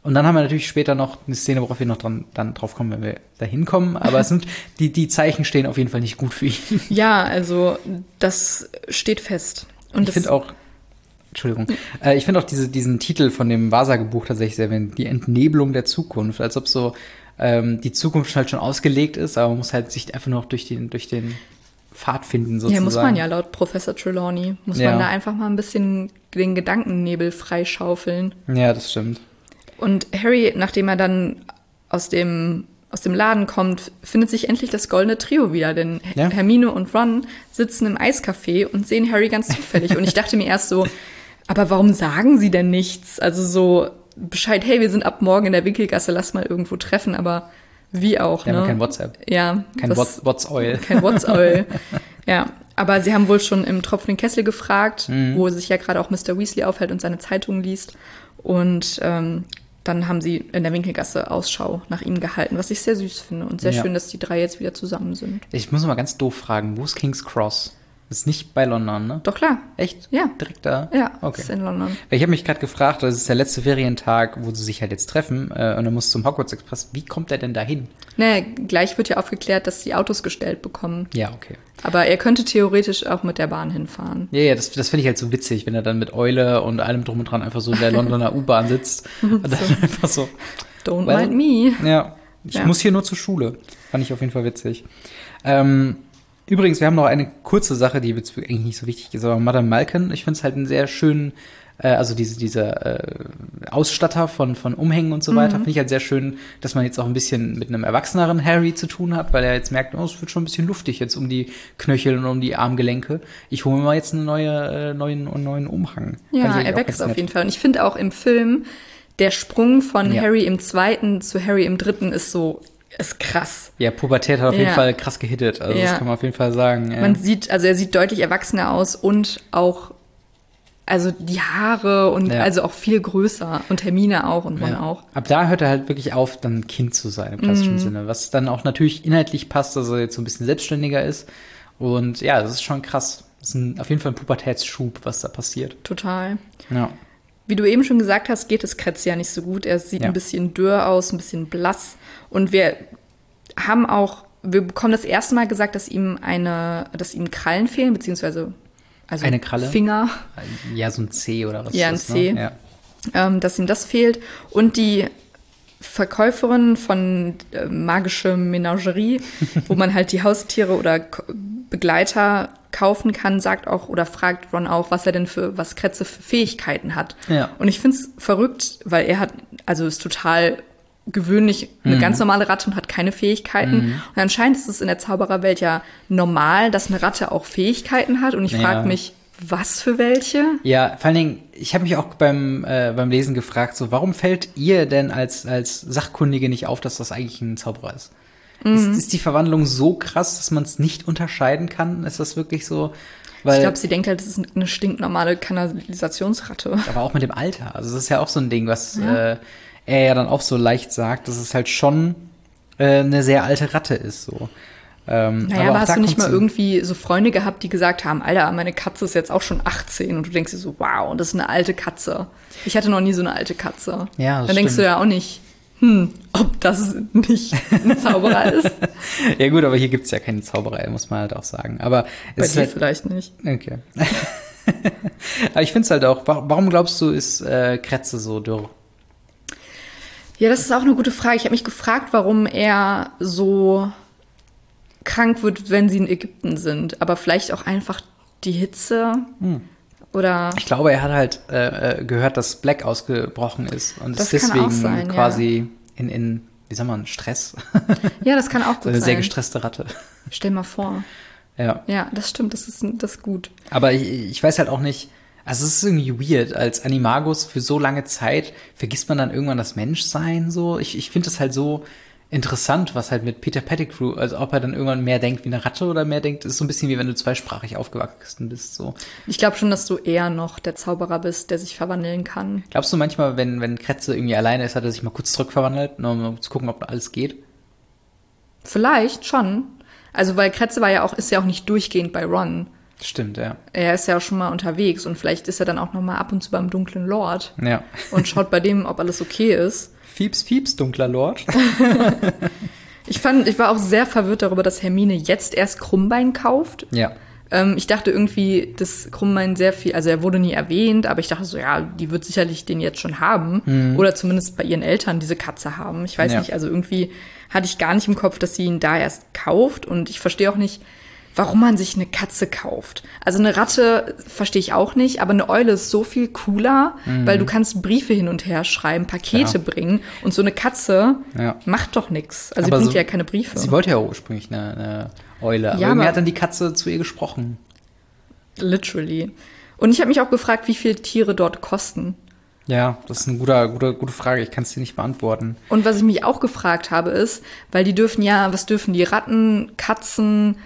Und dann haben wir natürlich später noch eine Szene, worauf wir noch dran, dann drauf kommen, wenn wir da hinkommen. Aber es sind, die, die Zeichen stehen auf jeden Fall nicht gut für ihn. Ja, also das steht fest. Und ich finde auch, Entschuldigung, äh, ich finde auch diese, diesen Titel von dem Wahrsagebuch tatsächlich sehr, die Entnebelung der Zukunft, als ob so ähm, die Zukunft halt schon ausgelegt ist, aber man muss halt sich einfach noch durch den, durch den Pfad finden sozusagen. Ja, muss man ja laut Professor Trelawney. Muss ja. man da einfach mal ein bisschen den Gedankennebel freischaufeln. Ja, das stimmt. Und Harry, nachdem er dann aus dem, aus dem Laden kommt, findet sich endlich das goldene Trio wieder. Denn ja. Hermine und Ron sitzen im Eiscafé und sehen Harry ganz zufällig. Und ich dachte mir erst so, aber warum sagen sie denn nichts? Also so Bescheid, hey, wir sind ab morgen in der Winkelgasse, lass mal irgendwo treffen. Aber wie auch, ja, ne? Kein WhatsApp. Ja. Kein das, What's Oil. Kein What's Oil. Ja. Aber sie haben wohl schon im tropfenden Kessel gefragt, mhm. wo sich ja gerade auch Mister Weasley aufhält und seine Zeitungen liest. Und ähm, dann haben sie in der Winkelgasse Ausschau nach ihm gehalten, was ich sehr süß finde. Und sehr ja. schön, dass die drei jetzt wieder zusammen sind. Ich muss mal ganz doof fragen, wo ist King's Cross? Das ist nicht bei London, ne? Doch, klar. Echt? Ja. Direkt da? Ja, okay. Ist in London. Ich habe mich gerade gefragt, das ist der letzte Ferientag, wo sie sich halt jetzt treffen äh, und er muss zum Hogwarts Express. Wie kommt er denn da hin? Naja, gleich wird ja aufgeklärt, dass die Autos gestellt bekommen. Ja, okay. Aber er könnte theoretisch auch mit der Bahn hinfahren. Ja, ja, das, das finde ich halt so witzig, wenn er dann mit Eule und allem drum und dran einfach so in der Londoner U-Bahn sitzt. Und dann so. einfach so. Don't well, mind me. Ja, ich ja. muss hier nur zur Schule. Fand ich auf jeden Fall witzig. Ähm, übrigens, wir haben noch eine kurze Sache, die jetzt eigentlich nicht so wichtig ist, aber Madame Malkin, ich finde es halt einen sehr schönen, äh, also diese, dieser äh, Ausstatter von, von Umhängen und so weiter, mhm. finde ich halt sehr schön, dass man jetzt auch ein bisschen mit einem erwachseneren Harry zu tun hat, weil er jetzt merkt, oh, es wird schon ein bisschen luftig jetzt um die Knöchel und um die Armgelenke. Ich hole mir mal jetzt einen neue, äh, neuen, neuen Umhang. Ja, er wächst auf jeden Fall. Und ich finde auch im Film, der Sprung von ja. Harry im zweiten zu Harry im dritten ist so, ist krass. Ja, Pubertät hat auf ja. jeden Fall krass gehittet. Also ja. das kann man auf jeden Fall sagen. Ja. Man sieht, also er sieht deutlich erwachsener aus und auch, also die Haare und ja. also auch viel größer. Und Hermine auch und Ron ja. auch. Ab da hört er halt wirklich auf, dann ein Kind zu sein im klassischen mm. Sinne. Was dann auch natürlich inhaltlich passt, dass er jetzt so ein bisschen selbstständiger ist. Und ja, das ist schon krass. Das ist ein, auf jeden Fall ein Pubertätsschub, was da passiert. Total. Ja. Wie du eben schon gesagt hast, geht es Kretz ja nicht so gut. Er sieht ja. ein bisschen dürr aus, ein bisschen blass. Und wir haben auch, wir bekommen das erste Mal gesagt, dass ihm eine, dass ihm Krallen fehlen, beziehungsweise also eine Kralle? Finger. Ja, so ein C oder was ja, ist ein das? C. Ne? Ja. Ähm, dass ihm das fehlt. Und die Verkäuferin von äh, Magische Menagerie, wo man halt die Haustiere oder K- Begleiter kaufen kann, sagt auch oder fragt Ron auch, was er denn für, was Kretze für Fähigkeiten hat. Ja. Und ich finde es verrückt, weil er hat, also ist total gewöhnlich eine mhm. ganz normale Ratte und hat keine Fähigkeiten. Mhm. Und anscheinend ist es in der Zaubererwelt ja normal, dass eine Ratte auch Fähigkeiten hat. Und ich frage ja. mich, was für welche? Ja, vor allen Dingen, ich habe mich auch beim, äh, beim Lesen gefragt, so, warum fällt ihr denn als, als Sachkundige nicht auf, dass das eigentlich ein Zauberer ist? Mhm. Ist, ist die Verwandlung so krass, dass man es nicht unterscheiden kann? Ist das wirklich so? Weil, ich glaube, sie denkt halt, das ist eine stinknormale Kanalisationsratte. Aber auch mit dem Alter. Also das ist ja auch so ein Ding, was ja. äh, er ja dann auch so leicht sagt, dass es halt schon äh, eine sehr alte Ratte ist, so. Ähm, naja, aber, aber hast du nicht mal irgendwie so Freunde gehabt, die gesagt haben, Alter, meine Katze ist jetzt auch schon achtzehn und du denkst dir so, wow, das ist eine alte Katze. Ich hatte noch nie so eine alte Katze. Ja, das Dann denkst stimmt. du ja auch nicht, hm, ob das nicht ein Zauberer ist. Ja gut, aber hier gibt's ja keine Zauberei, muss man halt auch sagen. Aber bei es dir ist halt, vielleicht nicht. Okay. Aber ich find's halt auch, warum glaubst du, ist äh, Kretze so dürr? Ja, das ist auch eine gute Frage. Ich habe mich gefragt, warum er so krank wird, wenn sie in Ägypten sind. Aber vielleicht auch einfach die Hitze hm. oder... Ich glaube, er hat halt äh, gehört, dass Black ausgebrochen ist und das ist deswegen kann auch sein, quasi ja. in, in, wie sagt man, Stress. Ja, das kann auch gut so eine sein. sehr gestresste Ratte. Stell mal vor. Ja. Ja, das stimmt, das ist, das ist gut. Aber ich, ich weiß halt auch nicht, also es ist irgendwie weird, als Animagus für so lange Zeit vergisst man dann irgendwann das Menschsein so. Ich, ich finde das halt so interessant, was halt mit Peter Pettigrew, also ob er dann irgendwann mehr denkt wie eine Ratte oder mehr denkt, ist so ein bisschen wie wenn du zweisprachig aufgewachsen bist. So. Ich glaube schon, dass du eher noch der Zauberer bist, der sich verwandeln kann. Glaubst du manchmal, wenn, wenn Kretze irgendwie alleine ist, hat er sich mal kurz zurückverwandelt, nur um zu gucken, ob alles geht? Vielleicht schon. Also weil Kretze war ja auch, ist ja auch nicht durchgehend bei Ron. Stimmt, ja. Er ist ja auch schon mal unterwegs und vielleicht ist er dann auch noch mal ab und zu beim dunklen Lord. Ja. Und schaut bei dem, ob alles okay ist. Fieps, Fieps, dunkler Lord. Ich fand, ich war auch sehr verwirrt darüber, dass Hermine jetzt erst Krummbein kauft. Ja. Ähm, ich dachte irgendwie, dass Krummbein sehr viel, also er wurde nie erwähnt, aber ich dachte so, ja, die wird sicherlich den jetzt schon haben. Mhm. Oder zumindest bei ihren Eltern diese Katze haben. Ich weiß ja. nicht, also irgendwie hatte ich gar nicht im Kopf, dass sie ihn da erst kauft. Und ich verstehe auch nicht, warum man sich eine Katze kauft. Also eine Ratte verstehe ich auch nicht, aber eine Eule ist so viel cooler, mhm. weil du kannst Briefe hin und her schreiben, Pakete ja. bringen und so eine Katze ja. macht doch nichts. Also aber sie bringt so, ja keine Briefe. Sie wollte ja ursprünglich eine, eine Eule, aber ja, irgendwie hat dann die Katze zu ihr gesprochen. Literally. Und ich habe mich auch gefragt, wie viele Tiere dort kosten. Ja, das ist eine gute, gute, gute Frage. Ich kann es dir nicht beantworten. Und was ich mich auch gefragt habe, ist, weil die dürfen ja, was dürfen die? Ratten, Katzen,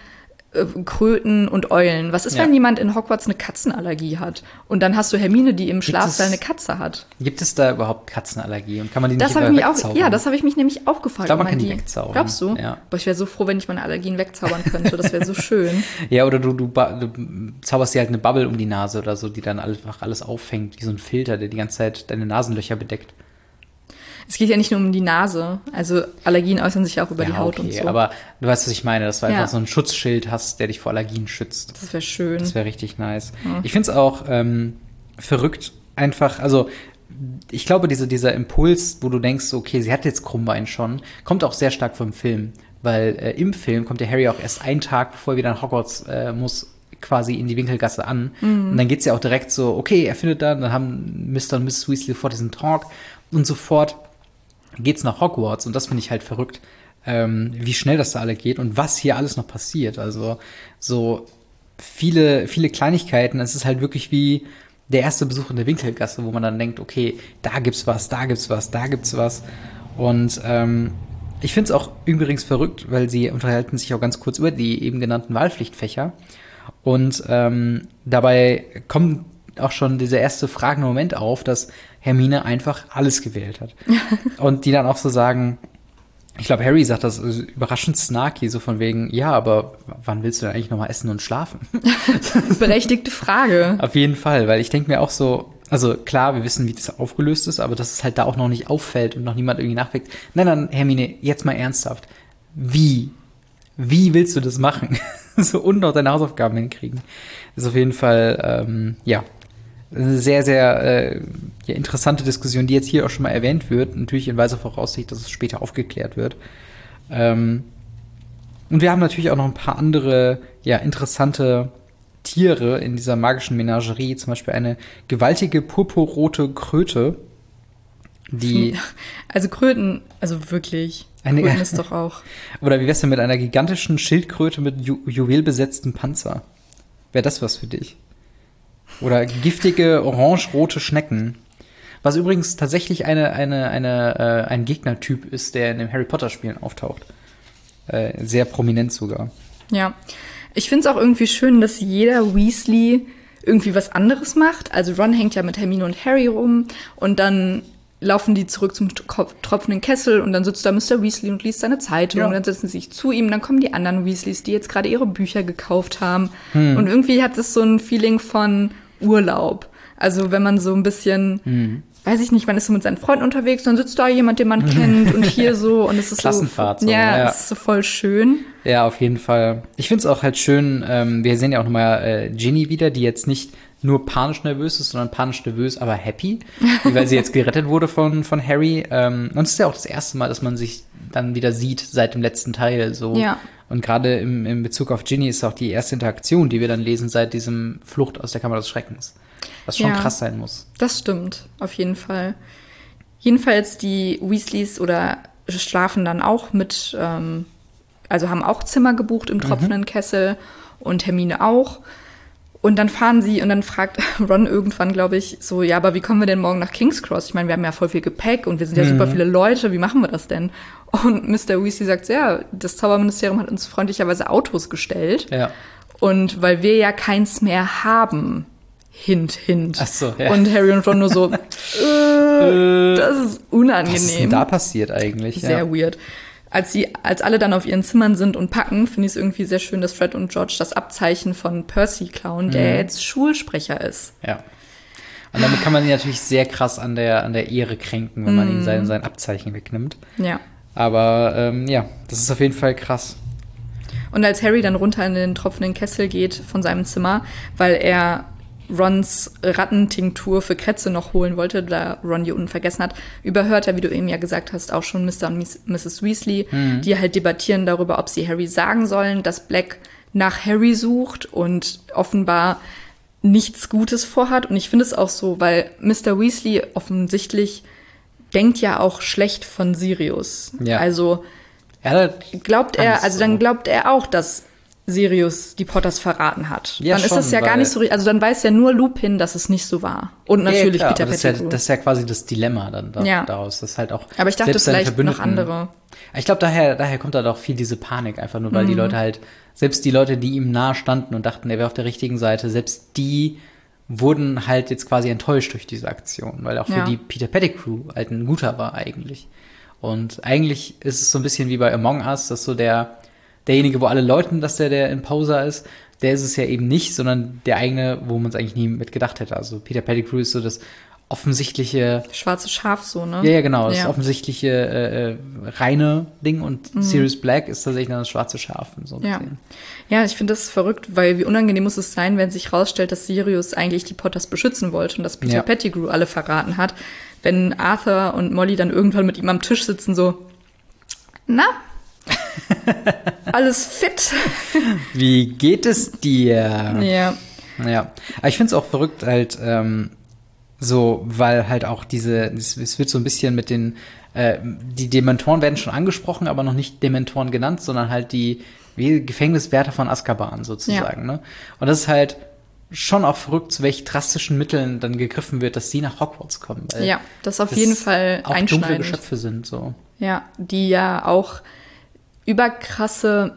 Kröten und Eulen. Was ist, ja. wenn jemand in Hogwarts eine Katzenallergie hat? Und dann hast du Hermine, die im Schlafsaal eine Katze hat. Gibt es da überhaupt Katzenallergie? Und kann man die das nicht ich mich auch, wegzaubern? Ja, das habe ich mich nämlich auch gefragt. Ich glaube, man kann die, die wegzaubern. Glaubst du? Ja. Boah, ich wäre so froh, wenn ich meine Allergien wegzaubern könnte. Das wäre so schön. Ja, oder du, du, du zauberst dir halt eine Bubble um die Nase oder so, die dann einfach alles auffängt, wie so ein Filter, der die ganze Zeit deine Nasenlöcher bedeckt. Es geht ja nicht nur um die Nase. Also Allergien äußern sich ja auch über ja, die Haut okay, und so. Aber du weißt, was ich meine, dass du ja. einfach so ein Schutzschild hast, der dich vor Allergien schützt. Das wäre schön. Das wäre richtig nice. Ja. Ich finde es auch ähm, verrückt, einfach, also ich glaube, diese, dieser Impuls, wo du denkst, okay, sie hat jetzt Krummbein schon, kommt auch sehr stark vom Film. Weil äh, im Film kommt der Harry auch erst einen Tag, bevor er wieder nach Hogwarts äh, muss, quasi in die Winkelgasse an. Mhm. Und dann geht's ja auch direkt so, okay, er findet da, dann haben Mister und Missus Weasley sofort diesen Talk und sofort geht's nach Hogwarts. Und das finde ich halt verrückt, ähm, wie schnell das da alle geht und was hier alles noch passiert. Also so viele, viele Kleinigkeiten. Es ist halt wirklich wie der erste Besuch in der Winkelgasse, wo man dann denkt, okay, da gibt's was, da gibt's was, da gibt's was. Und ähm, ich finde es auch übrigens verrückt, weil sie unterhalten sich auch ganz kurz über die eben genannten Wahlpflichtfächer. Und ähm, dabei kommt auch schon dieser erste fragende Moment auf, dass Hermine einfach alles gewählt hat. Und die dann auch so sagen, ich glaube, Harry sagt das überraschend snarky, so von wegen, ja, aber wann willst du denn eigentlich noch mal essen und schlafen? Berechtigte Frage. Auf jeden Fall, weil ich denke mir auch so, also klar, wir wissen, wie das aufgelöst ist, aber dass es halt da auch noch nicht auffällt und noch niemand irgendwie nachweckt. Nein, dann, Hermine, jetzt mal ernsthaft. Wie? Wie willst du das machen? So und noch deine Hausaufgaben hinkriegen. Das ist auf jeden Fall, ähm, ja, eine sehr, sehr äh, ja, interessante Diskussion, die jetzt hier auch schon mal erwähnt wird. Natürlich in weiser Voraussicht, dass es später aufgeklärt wird. Ähm, und wir haben natürlich auch noch ein paar andere, ja, interessante Tiere in dieser magischen Menagerie. Zum Beispiel eine gewaltige purpurrote Kröte, die... Also Kröten, also wirklich... Eine, Kröten ist doch auch... Oder wie wär's denn mit einer gigantischen Schildkröte mit ju- juwelbesetztem Panzer? Wäre das was für dich? Oder giftige orange-rote Schnecken. Was übrigens tatsächlich eine, eine, eine, äh, ein Gegnertyp ist, der in den Harry Potter-Spielen auftaucht. Äh, sehr prominent sogar. Ja. Ich finde es auch irgendwie schön, dass jeder Weasley irgendwie was anderes macht. Also Ron hängt ja mit Hermine und Harry rum und dann laufen die zurück zum tropfenden Kessel und dann sitzt da Mister Weasley und liest seine Zeitung. Ja. Und dann setzen sie sich zu ihm, dann kommen die anderen Weasleys, die jetzt gerade ihre Bücher gekauft haben. Hm. Und irgendwie hat es so ein Feeling von Urlaub. Also wenn man so ein bisschen, hm. weiß ich nicht, man ist so mit seinen Freunden unterwegs, dann sitzt da jemand, den man kennt und hier so und es ist Klassenfahrt so, so. Ja, ja, es ist so voll schön. Ja, auf jeden Fall. Ich finde es auch halt schön, ähm, wir sehen ja auch nochmal äh, Ginny wieder, die jetzt nicht nur panisch nervös ist, sondern panisch nervös, aber happy, weil sie jetzt gerettet wurde von, von Harry. Ähm, und es ist ja auch das erste Mal, dass man sich dann wieder sieht seit dem letzten Teil. So. Ja. Und gerade im, im Bezug auf Ginny ist auch die erste Interaktion, die wir dann lesen seit diesem Flucht aus der Kammer des Schreckens. Was schon ja, krass sein muss. Das stimmt, auf jeden Fall. Jedenfalls die Weasleys oder schlafen dann auch mit, ähm, also haben auch Zimmer gebucht im tropfenden mhm. Kessel und Hermine auch. Und dann fahren sie und dann fragt Ron irgendwann, glaube ich, so, ja, aber wie kommen wir denn morgen nach King's Cross? Ich meine, wir haben ja voll viel Gepäck und wir sind ja mhm. super viele Leute, wie machen wir das denn? Und Mister Weasley sagt, ja, das Zauberministerium hat uns freundlicherweise Autos gestellt. Ja. Und weil wir ja keins mehr haben, hint, hint. Ach so, ja. Und Harry und Ron nur so, äh, das ist unangenehm. Was ist denn da passiert eigentlich? Sehr ja. weird. Als sie, als alle dann auf ihren Zimmern sind und packen, finde ich es irgendwie sehr schön, dass Fred und George das Abzeichen von Percy klauen, der mhm. jetzt Schulsprecher ist. Ja. Und damit kann man ihn natürlich sehr krass an der, an der Ehre kränken, wenn man mm. ihm sein, sein Abzeichen wegnimmt. Ja. Aber ähm, ja, das ist auf jeden Fall krass. Und als Harry dann runter in den tropfenden Kessel geht von seinem Zimmer, weil er Rons Rattentinktur für Kretze noch holen wollte, da Ron die unten vergessen hat, überhört er, wie du eben ja gesagt hast, auch schon Mister und Misses Weasley, mhm. die halt debattieren darüber, ob sie Harry sagen sollen, dass Black nach Harry sucht und offenbar nichts Gutes vorhat. Und ich finde es auch so, weil Mister Weasley offensichtlich denkt ja auch schlecht von Sirius. Ja. Also er glaubt er, also dann glaubt er auch, dass Sirius die Potters verraten hat. Ja, dann schon, ist es ja gar nicht so, also dann weiß ja nur Lupin, dass es nicht so war. Und natürlich ja, klar, Peter das ist, ja, Pettigrew. das ist ja quasi das Dilemma dann da, ja. daraus. Das ist halt auch aber ich dachte vielleicht noch andere. Ich glaube, daher, daher kommt da doch viel diese Panik, einfach nur, weil mhm. die Leute halt, selbst die Leute, die ihm nahe standen und dachten, er wäre auf der richtigen Seite, selbst die wurden halt jetzt quasi enttäuscht durch diese Aktion, weil auch für ja. die Peter Pettigrew halt ein guter war eigentlich. Und eigentlich ist es so ein bisschen wie bei Among Us, dass so der derjenige, wo alle leuten, dass der der Imposer ist, der ist es ja eben nicht, sondern der eigene, wo man es eigentlich nie mit gedacht hätte. Also Peter Pettigrew ist so das offensichtliche schwarze Schaf so, ne? Ja, ja, genau, das ja. offensichtliche äh, reine Ding und mhm. Sirius Black ist tatsächlich dann das schwarze Schaf. So ja. ja, ich finde das verrückt, weil wie unangenehm muss es sein, wenn sich rausstellt, dass Sirius eigentlich die Potters beschützen wollte und dass Peter ja. Pettigrew alle verraten hat. Wenn Arthur und Molly dann irgendwann mit ihm am Tisch sitzen, so, na, alles fit? Wie geht es dir? Ja. Ja, aber ich finde es auch verrückt halt, ähm, so, weil halt auch diese, es, es wird so ein bisschen mit den, äh, die Dementoren werden schon angesprochen, aber noch nicht Dementoren genannt, sondern halt die wie Gefängniswärter von Azkaban sozusagen, ja. ne? Und das ist halt schon auch verrückt, zu welchen drastischen Mitteln dann gegriffen wird, dass sie nach Hogwarts kommen. Weil ja, das auf das jeden Fall auch einschneidend. Dunkle Geschöpfe sind, so. Ja, die ja auch überkrasse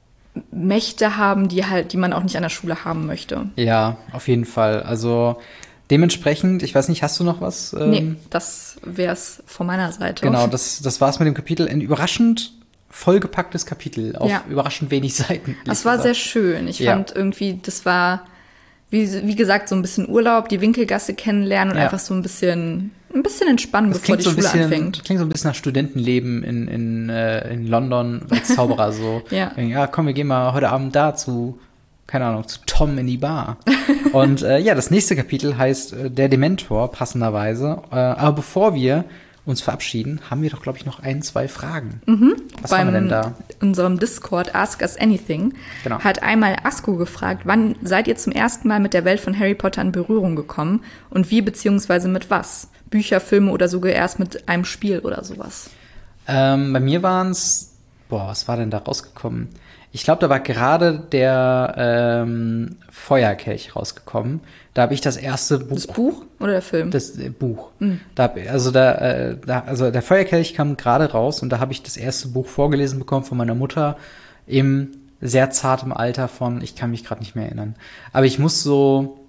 Mächte haben, die halt, die man auch nicht an der Schule haben möchte. Ja, auf jeden Fall. Also dementsprechend, ich weiß nicht, hast du noch was? Ähm, nee, das wär's von meiner Seite. Genau, das, das war's mit dem Kapitel. Ein überraschend vollgepacktes Kapitel auf ja. überraschend wenig Seiten. Das war sehr schön. Ich ja. fand irgendwie, das war, wie, wie gesagt, so ein bisschen Urlaub, die Winkelgasse kennenlernen und ja. einfach so ein bisschen, ein bisschen entspannen, das bevor die so Schule bisschen, anfängt. Klingt so ein bisschen nach Studentenleben in, in, äh, in London als Zauberer so. ja. ja, komm, wir gehen mal heute Abend da zu, keine Ahnung, zu Tom in die Bar. Und äh, ja, das nächste Kapitel heißt äh, Der Dementor, passenderweise. Äh, aber bevor wir uns verabschieden, haben wir doch, glaube ich, noch ein, zwei Fragen. Mhm. Was Beim, haben wir denn da? In unserem Discord Ask Us Anything genau. hat einmal Asko gefragt, wann seid ihr zum ersten Mal mit der Welt von Harry Potter in Berührung gekommen und wie beziehungsweise mit was? Bücher, Filme oder sogar erst mit einem Spiel oder sowas? Ähm, bei mir waren es, boah, was war denn da rausgekommen? Ich glaube, da war gerade der ähm, Feuerkelch rausgekommen. Da habe ich das erste Buch. Das Buch oder der Film? Das äh, Buch. Mhm. Da, also, da, äh, da, also der Feuerkelch kam gerade raus und da habe ich das erste Buch vorgelesen bekommen von meiner Mutter im sehr zartem Alter von, ich kann mich gerade nicht mehr erinnern. Aber ich muss so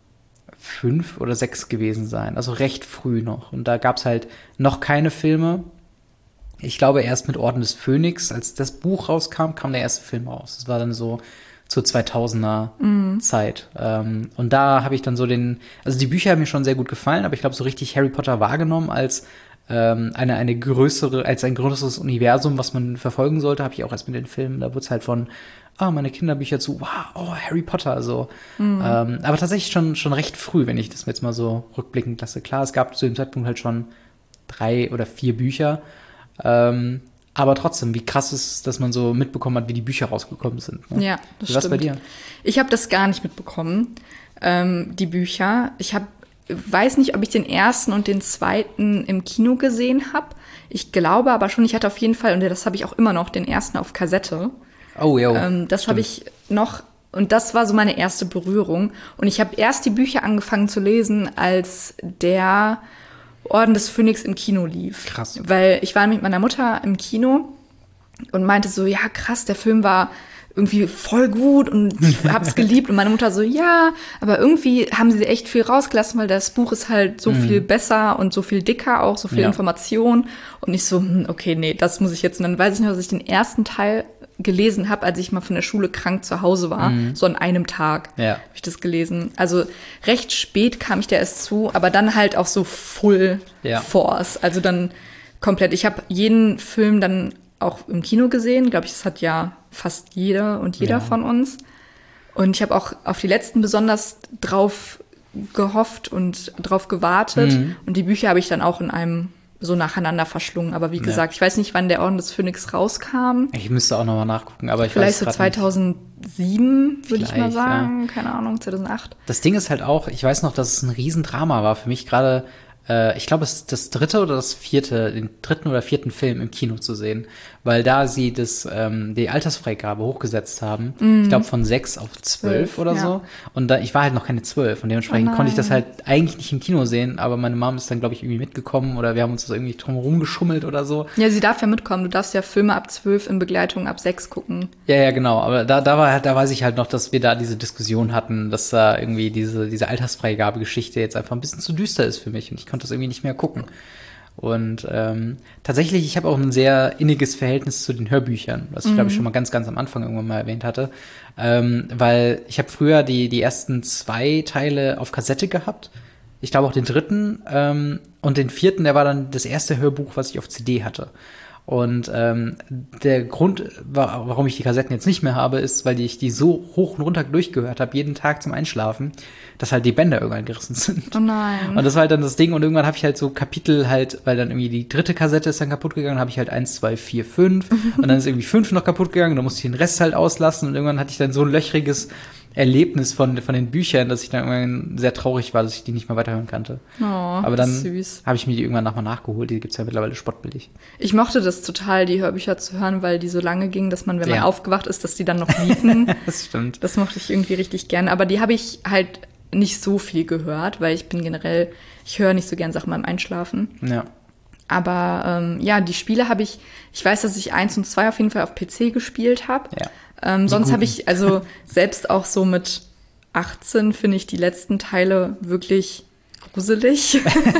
fünf oder sechs gewesen sein, also recht früh noch. Und da gab es halt noch keine Filme. Ich glaube, erst mit Orden des Phönix, als das Buch rauskam, kam der erste Film raus. Das war dann so zur zweitausender mhm. Zeit. Ähm, und da habe ich dann so den, also die Bücher haben mir schon sehr gut gefallen, aber ich glaube, so richtig Harry Potter wahrgenommen als ähm, eine, eine größere, als ein größeres Universum, was man verfolgen sollte, habe ich auch erst mit den Filmen. Da wurde es halt von, ah, meine Kinderbücher zu, wow, oh, Harry Potter, so. Mhm. Ähm, aber tatsächlich schon, schon recht früh, wenn ich das jetzt mal so rückblickend lasse. Klar, es gab zu dem Zeitpunkt halt schon drei oder vier Bücher, Ähm, aber trotzdem, wie krass ist es, dass man so mitbekommen hat, wie die Bücher rausgekommen sind. Ne? Ja, das wie war's stimmt. bei dir? Ich habe das gar nicht mitbekommen, ähm, die Bücher. Ich hab, weiß nicht, ob ich den ersten und den zweiten im Kino gesehen habe. Ich glaube aber schon, ich hatte auf jeden Fall, und das habe ich auch immer noch, den ersten auf Kassette. Oh, ja. Ähm, das habe ich noch, und das war so meine erste Berührung. Und ich habe erst die Bücher angefangen zu lesen, als der Orden des Phönix im Kino lief. Krass. Weil ich war mit meiner Mutter im Kino und meinte so, ja krass, der Film war irgendwie voll gut und ich hab's geliebt. Und meine Mutter so, ja, aber irgendwie haben sie echt viel rausgelassen, weil das Buch ist halt so mhm. viel besser und so viel dicker auch, so viel ja. Information. Und ich so, okay, nee, das muss ich jetzt. Und dann weiß ich noch, dass ich den ersten Teil gelesen habe, als ich mal von der Schule krank zu Hause war. Mhm. So an einem Tag ja. habe ich das gelesen. Also recht spät kam ich da erst zu, aber dann halt auch so full ja. force. Also dann komplett. Ich habe jeden Film dann auch im Kino gesehen. Glaube ich, das hat ja fast jeder und jeder ja. von uns. Und ich habe auch auf die letzten besonders drauf gehofft und drauf gewartet. Mhm. Und die Bücher habe ich dann auch in einem so nacheinander verschlungen. Aber wie gesagt, ja. ich weiß nicht, wann der Orden des Phönix rauskam. Ich müsste auch nochmal nachgucken. Aber ich Vielleicht weiß so zweitausendsieben, würde ich mal sagen. Ja. Keine Ahnung, zweitausendacht. Das Ding ist halt auch, ich weiß noch, dass es ein Riesendrama war für mich, gerade äh, ich glaube, es ist das dritte oder das vierte, den dritten oder vierten Film im Kino zu sehen, weil da sie das, ähm, die Altersfreigabe hochgesetzt haben. Mhm. Ich glaube, von sechs auf zwölf oder ja. so. Und da, ich war halt noch keine zwölf und dementsprechend oh konnte ich das halt eigentlich nicht im Kino sehen, aber meine Mom ist dann, glaube ich, irgendwie mitgekommen oder wir haben uns das irgendwie drumherum geschummelt oder so. Ja, sie darf ja mitkommen. Du darfst ja Filme ab zwölf in Begleitung ab sechs gucken. Ja, ja, genau. Aber da, da war, da weiß ich halt noch, dass wir da diese Diskussion hatten, dass da irgendwie diese, diese Altersfreigabe-Geschichte jetzt einfach ein bisschen zu düster ist für mich und ich konnte das irgendwie nicht mehr gucken. Und ähm, tatsächlich, ich habe auch ein sehr inniges Verhältnis zu den Hörbüchern, was ich, mhm. glaube ich, schon mal ganz, ganz am Anfang irgendwann mal erwähnt hatte. Ähm, weil ich habe früher die, die ersten zwei Teile auf Kassette gehabt. Ich glaube auch den dritten. Ähm, und den vierten, der war dann das erste Hörbuch, was ich auf C D hatte. Und ähm, der Grund, warum ich die Kassetten jetzt nicht mehr habe, ist, weil ich die so hoch und runter durchgehört habe, jeden Tag zum Einschlafen, dass halt die Bänder irgendwann gerissen sind. Oh nein. Und das war halt dann das Ding. Und irgendwann habe ich halt so Kapitel halt, weil dann irgendwie die dritte Kassette ist dann kaputt gegangen, habe ich halt eins, zwei, vier, fünf. Und dann ist irgendwie fünf noch kaputt gegangen. Dann musste ich den Rest halt auslassen. Und irgendwann hatte ich dann so ein löchriges Erlebnis von, von den Büchern, dass ich dann irgendwann sehr traurig war, dass ich die nicht mehr weiterhören kannte. Oh, aber dann habe ich mir die irgendwann nochmal nachgeholt. Die gibt's ja mittlerweile spottbillig. Ich mochte das total, die Hörbücher zu hören, weil die so lange gingen, dass man, wenn ja. man aufgewacht ist, dass die dann noch liefen. Das stimmt. Das mochte ich irgendwie richtig gern. Aber die habe ich halt nicht so viel gehört, weil ich bin generell, ich höre nicht so gern Sachen beim Einschlafen. Ja. Aber ähm, ja, die Spiele habe ich, ich weiß, dass ich eins und zwei auf jeden Fall auf P C gespielt habe. Ja. Ähm, sonst habe ich, also selbst auch so mit achtzehn finde ich die letzten Teile wirklich gruselig.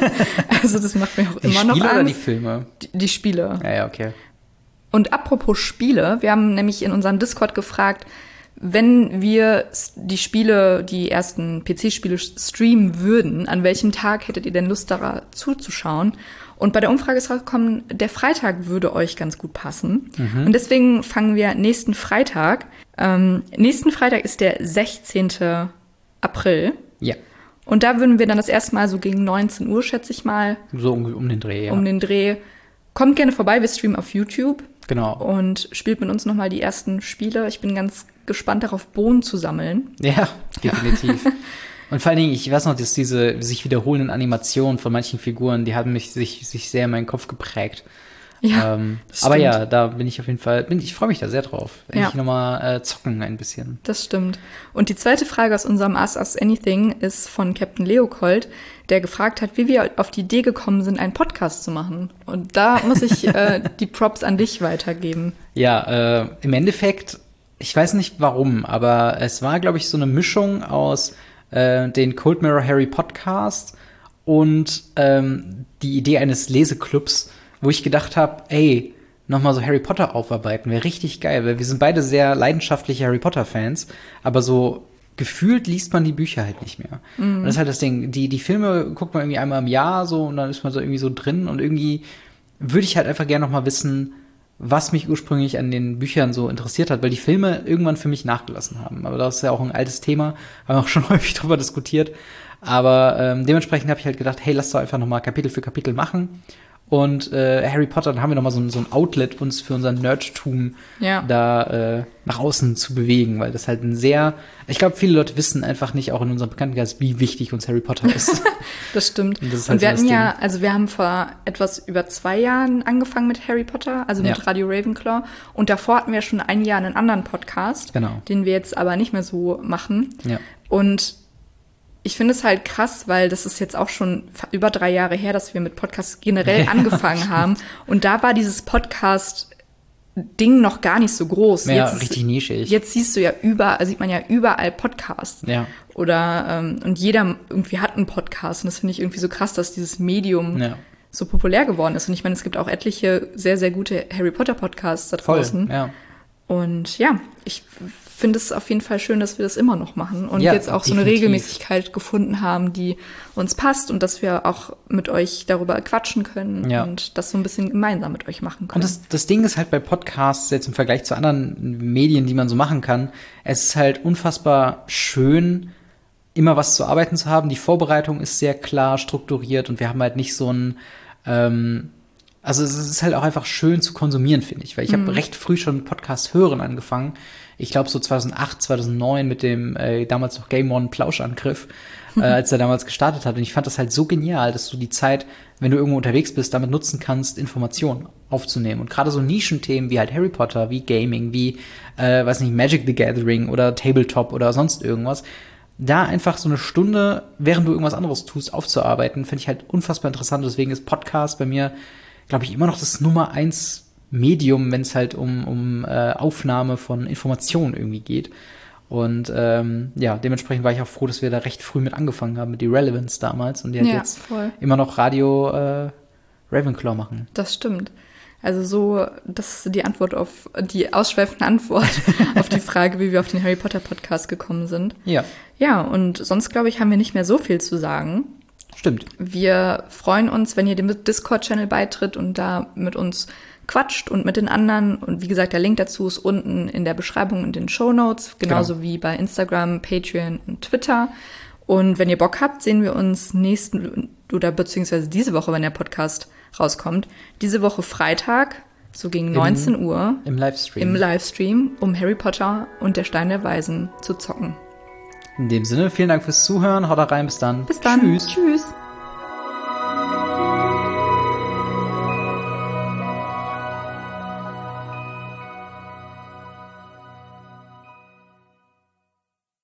Also das macht mir auch die immer Spiele noch Angst. Oder die Filme? Die, die Spiele. Ja, ja, okay. Und apropos Spiele, wir haben nämlich in unserem Discord gefragt, wenn wir die Spiele, die ersten P C-Spiele streamen würden, an welchem Tag hättet ihr denn Lust, da zuzuschauen? Und bei der Umfrage ist rausgekommen, der Freitag würde euch ganz gut passen. Mhm. Und deswegen fangen wir nächsten Freitag. Ähm, nächsten Freitag ist der sechzehnten April. Ja. Und da würden wir dann das erste Mal so gegen neunzehn Uhr, schätze ich mal. So um, um den Dreh, ja. Um den Dreh. Kommt gerne vorbei, wir streamen auf YouTube. Genau. Und spielt mit uns nochmal die ersten Spiele. Ich bin ganz gespannt darauf, Bohnen zu sammeln. Ja, definitiv. Und vor allen Dingen, ich weiß noch, dass diese sich wiederholenden Animationen von manchen Figuren, die haben mich sich, sich sehr in meinen Kopf geprägt. Ja, ähm, aber ja, da bin ich auf jeden Fall, bin, ich freue mich da sehr drauf. Endlich ja. nochmal äh, zocken ein bisschen. Das stimmt. Und die zweite Frage aus unserem Ask Us Anything ist von Captain Leopold, der gefragt hat, wie wir auf die Idee gekommen sind, einen Podcast zu machen. Und da muss ich äh, die Props an dich weitergeben. Ja, äh, im Endeffekt, ich weiß nicht warum, aber es war, glaube ich, so eine Mischung aus äh, den Cold Mirror Harry Podcast und ähm, die Idee eines Leseclubs, wo ich gedacht habe, ey, nochmal so Harry Potter aufarbeiten, wäre richtig geil, weil wir sind beide sehr leidenschaftliche Harry Potter-Fans, aber so gefühlt liest man die Bücher halt nicht mehr. Mhm. Und das ist halt das Ding, die, die Filme guckt man irgendwie einmal im Jahr so und dann ist man so irgendwie so drin und irgendwie würde ich halt einfach gerne noch mal wissen, was mich ursprünglich an den Büchern so interessiert hat, weil die Filme irgendwann für mich nachgelassen haben. Aber das ist ja auch ein altes Thema, haben wir auch schon häufig drüber diskutiert. Aber ähm, dementsprechend habe ich halt gedacht, hey, lass doch einfach noch mal Kapitel für Kapitel machen. Und äh, Harry Potter, dann haben wir noch mal so, so ein Outlet, uns für unser Nerdtum ja. da äh, nach außen zu bewegen, weil das halt ein sehr, ich glaube, viele Leute wissen einfach nicht, auch in unserem Bekanntenkreis, wie wichtig uns Harry Potter ist. Das stimmt. Und, das ist halt Und wir so hatten ja, also wir haben vor etwas über zwei Jahren angefangen mit Harry Potter, also mit ja. Radio Ravenclaw. Und davor hatten wir schon ein Jahr einen anderen Podcast, genau. den wir jetzt aber nicht mehr so machen. Ja. Und ich finde es halt krass, weil das ist jetzt auch schon über drei Jahre her, dass wir mit Podcasts generell ja, angefangen haben. Und da war dieses Podcast Ding noch gar nicht so groß. Ja, jetzt richtig ist, nischig. Jetzt siehst du ja überall, sieht man ja überall Podcasts. Ja. Oder, ähm, und jeder irgendwie hat einen Podcast. Und das finde ich irgendwie so krass, dass dieses Medium Ja. so populär geworden ist. Und ich meine, es gibt auch etliche sehr, sehr gute Harry Potter Podcasts da draußen. Voll, ja. Und ja, ich finde es auf jeden Fall schön, dass wir das immer noch machen und Ja, jetzt auch so eine definitiv. Regelmäßigkeit gefunden haben, die uns passt und dass wir auch mit euch darüber quatschen können Ja. und das so ein bisschen gemeinsam mit euch machen können. Und das, das Ding ist halt bei Podcasts jetzt im Vergleich zu anderen Medien, die man so machen kann, es ist halt unfassbar schön, immer was zu arbeiten zu haben. Die Vorbereitung ist sehr klar strukturiert und wir haben halt nicht so ein, ähm, also es ist halt auch einfach schön zu konsumieren, finde ich, weil ich habe recht früh schon Podcast hören angefangen. Ich glaube so zweitausendacht, zweitausendneun mit dem äh, damals noch Game One Plauschangriff, äh, als er damals gestartet hat. Und ich fand das halt so genial, dass du die Zeit, wenn du irgendwo unterwegs bist, damit nutzen kannst, Informationen aufzunehmen. Und gerade so Nischenthemen wie halt Harry Potter, wie Gaming, wie, äh, weiß nicht, Magic the Gathering oder Tabletop oder sonst irgendwas, da einfach so eine Stunde, während du irgendwas anderes tust, aufzuarbeiten, finde ich halt unfassbar interessant. Deswegen ist Podcast bei mir, glaube ich, immer noch das Nummer eins Medium, wenn es halt um, um äh, Aufnahme von Informationen irgendwie geht. Und ähm, ja, dementsprechend war ich auch froh, dass wir da recht früh mit angefangen haben, mit die Relevance damals. Und die halt Ja, jetzt voll. immer noch Radio äh, Ravenclaw machen. Das stimmt. Also so, das ist die Antwort auf, die ausschweifende Antwort auf die Frage, wie wir auf den Harry Potter Podcast gekommen sind. Ja, Ja, und sonst, glaube ich, haben wir nicht mehr so viel zu sagen. stimmt. Wir freuen uns, wenn ihr dem Discord-Channel beitritt und da mit uns quatscht und mit den anderen. Und wie gesagt, der Link dazu ist unten in der Beschreibung und den Shownotes, genauso Genau. wie bei Instagram, Patreon und Twitter. Und wenn ihr Bock habt, sehen wir uns nächsten oder beziehungsweise diese Woche, wenn der Podcast rauskommt, diese Woche Freitag, so gegen neunzehn Uhr, Im Livestream. im Livestream, um Harry Potter und der Stein der Weisen zu zocken. In dem Sinne, vielen Dank fürs Zuhören. Haut rein, bis dann. Bis dann. Tschüss. Tschüss.